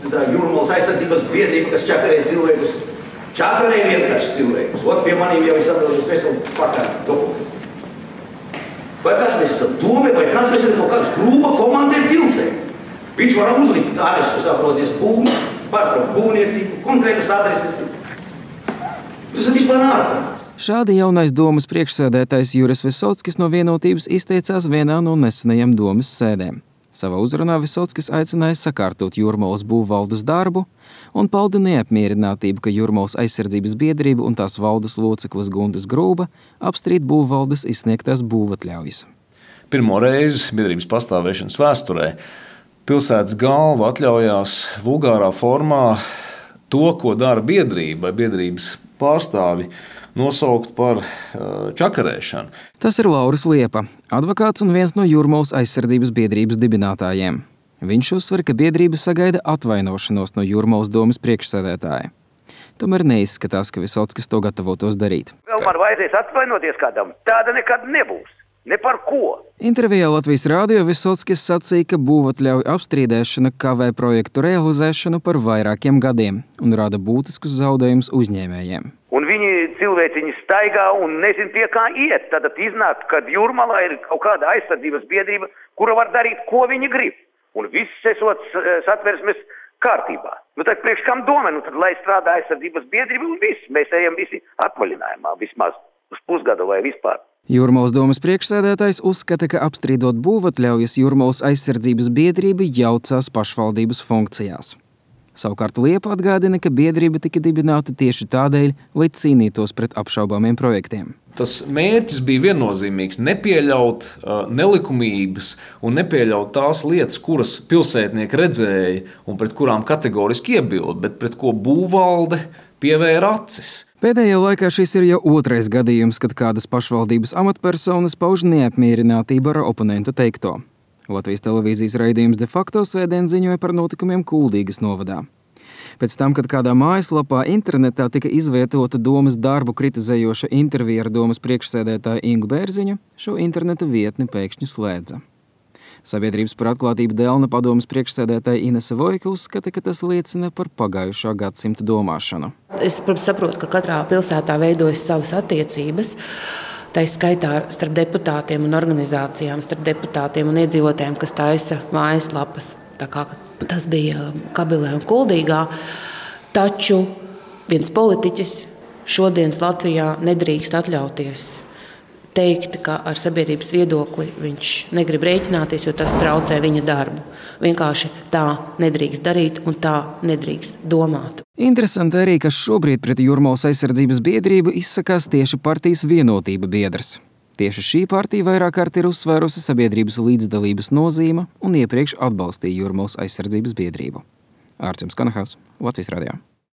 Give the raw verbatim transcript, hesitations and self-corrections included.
Tā Jūrmalas aizsardzības biedrība, kas čakarē cilvēkus, čakarē vienkārši cilvēkus. Ot, pie manīm jau ir saprotas veselu pakaļ dokumentu. Vai kas mēs esam dome, vai kas mēs esam kaut kāds grupa komandēm pilsēt? Viņš varam uzlikt arestu, saproties, būvni, par būvniecību, konkrētas adreses. Tas ir vispār ārprāts. Šādi jaunais domas priekšsēdētājs Juris Visockis no Vienotības izteicās vienā no nesenajām domas sēdēm. Savā uzrunā Visockis aicināja sakārtot Jūrmalas būvvaldes darbu un pauda neapmierinātību, ka Jūrmalas aizsardzības biedrība un tās valdes loceklis Guntis Grūba apstrīd būvvaldes izsniegtās būvatļaujas. Pirmo reizi biedrības pastāvēšanas vēsturē pilsētas galva atļaujās vulgārā formā to, ko dara biedrība vai biedrības pārstāvi, nosaukt par uh, čakarēšanu. Tas ir Lauris Liepa, advokāts un viens no Jūrmalas aizsardzības biedrības dibinātājiem. Viņš uzsver, ka biedrība sagaida atvainošanos no Jūrmalas domas priekšsēdētāja. Tomēr neizskatās, ka Visockis to gatavotos darīt. Vēl man vajadzēs atvainoties kādam. Tāda nekad nebūs. Ne par ko. Intervijā Latvijas rādio Visockis sacīja, ka būvatļauju apstrīdēšana kavē projektu realizēšanu par vairākiem gadiem un rada būtiskus zaudējumus uzņēmējiem. Un viņi cilvēciņi staigā un nezin pie kā iet. Tad iznāk, ka Jūrmalā ir kaut kāda aizsardzības biedrība, kura var darīt, ko viņi grib. Un viss esot satversmes kārtībā. Nu tad priekš kam doma? Nu tad lai strādā aizsardzības biedrība un viss. Mēs ejam visi atvaļinājumā vismaz uz pusgadu vai vispār. Jūrmalas domas priekšsēdētājs uzskata, ka apstrīdot būvatļaujas Jūrmalas aizsardzības biedrība jaucās pašvaldības funkcijās. Savukārt Liepa atgādina, ka biedrība tika dibināta tieši tādēļ, lai cīnītos pret apšaubāmiem projektiem. Tas mērķis bija viennozīmīgs – nepieļaut uh, nelikumības un nepieļaut tās lietas, kuras pilsētnieki redzēja un pret kurām kategoriski iebild, bet pret ko būvvalde pievēra acis. Pēdējā laikā šis ir jau otrais gadījums, kad kādas pašvaldības amatpersonas pauž neapmierinātību ar oponentu teikto. Latvijas televīzijas raidījums De facto svētdien ziņoja par notikumiem Kuldīgas novadā. Pēc tam, kad kādā mājaslapā internetā tika izvietota domas darbu kritizējoša intervija ar domas priekšsēdētāju Ingu Bērziņu, šo interneta vietni pēkšņi slēdza. Sabiedrības par atklātību Delna padomas priekšsēdētāja Inese Vojka uzskata, ka tas liecina par pagājušā gadsimta domāšanu. Es, protams, saprotu, ka katrā pilsētā veidojas savas attiecības, tā skaitā starp deputātiem un organizācijām, starp deputātiem un iedzīvotājiem, kas taisa mājaslapas. Tā kā tas bija Kabilē un Kuldīgā. Taču viens politiķis šodienas Latvijā nedrīkst atļauties teikt, ka ar sabiedrības viedokli viņš negrib rēķināties, jo tas traucē viņa darbu. Vienkārši tā nedrīkst darīt un tā nedrīkst domāt. Interesanti arī, ka šobrīd pret Jūrmalas aizsardzības biedrību izsakās tieši partijas Vienotība biedrs. Tieši šī partija vairāk kārt ir uzsvērusi sabiedrības līdzdalības nozīme un iepriekš atbalstīja Jūrmalas aizsardzības biedrību. Ārčuns Kanahās, Latvijas radio.